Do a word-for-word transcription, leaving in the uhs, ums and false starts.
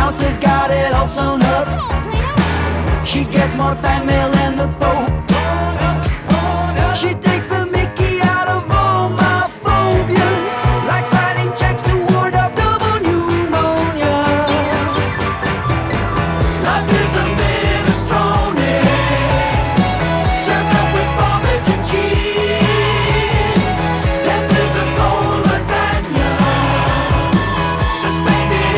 house has got it all sewn up. She gets more fan mail than the Pope.